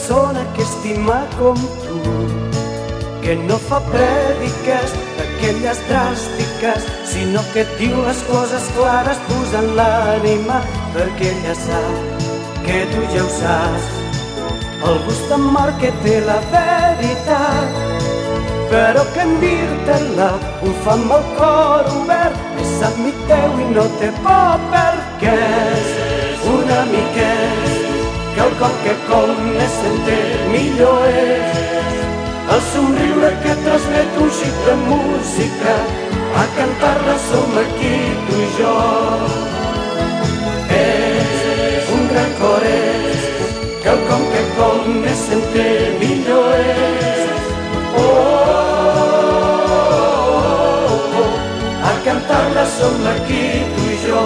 persona que estima com tu, que no fa prèdiques d'aquelles dràstiques, sinó que et diu les coses clares posant l'ànima, perquè ella sap que tu ja ho saps. El gust amarg que té la veritat, però que en dir-te-la ho fa amb el cor obert. És amic teu i no té por perquè és un amiquet, quelcom que com més s'entén millor és. El somriure que transmet un xic de música, a cantar-la som aquí tu i jo. És un gran cor, és quelcom que com més s'entén millor és. A cantar-la som aquí tu i jo.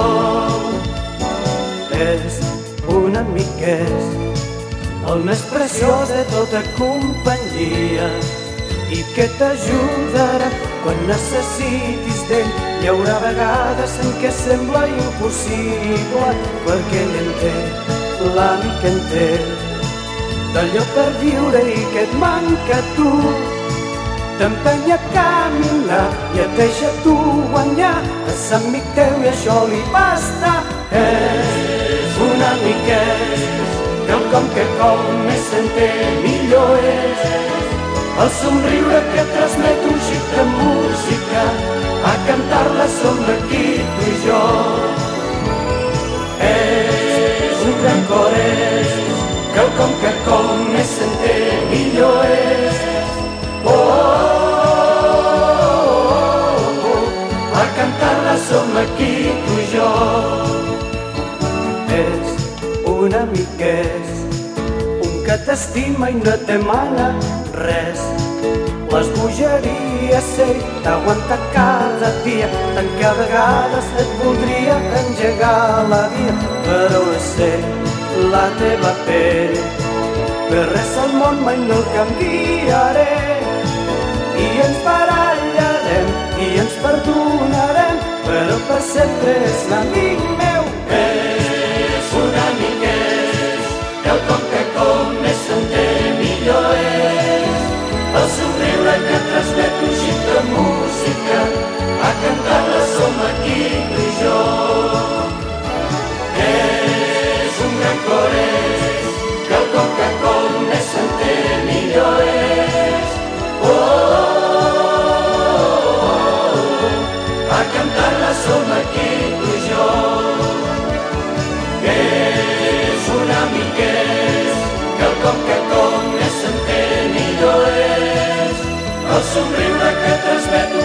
És un amic, és el més preciós de tota companyia i que t'ajudarà quan necessitis d'ell. Hi haurà vegades en què sembla impossible, perquè ell en té, l'amic en té, d'allò per viure i que et manca a tu. T'empenya a caminar i et deixa tu guanyar. És amic teu i això li basta. És un amiquet, quelcom que com més s'entén millor és. El somriure que transmet un xic de música, a cantar-la som aquí tu i jo. És un gran cor, és quelcom que com més s'entén millor és. A cantar-la som aquí tu i jo. És un amic, és un que t'estima i no et demana res. Les bogeries ell t'aguanta cada dia, tant que a vegades et voldria engegar la via, però és ell la teva pell. Per res al món mai no el canviaré, i ens barallarem i ens perdonarem, però per sempre és l'amic meu. És un amic, és quelcom que com més s'entén millor és. El somriure que transmet un xic de música, a cantar-la som aquí tu i jo. És un gran cor, és quelcom que com més s'entén millor és. A cantar-la som aquí tu i jo. És un amic, és quelcom que com més s'entén millor és. El somriure que transmet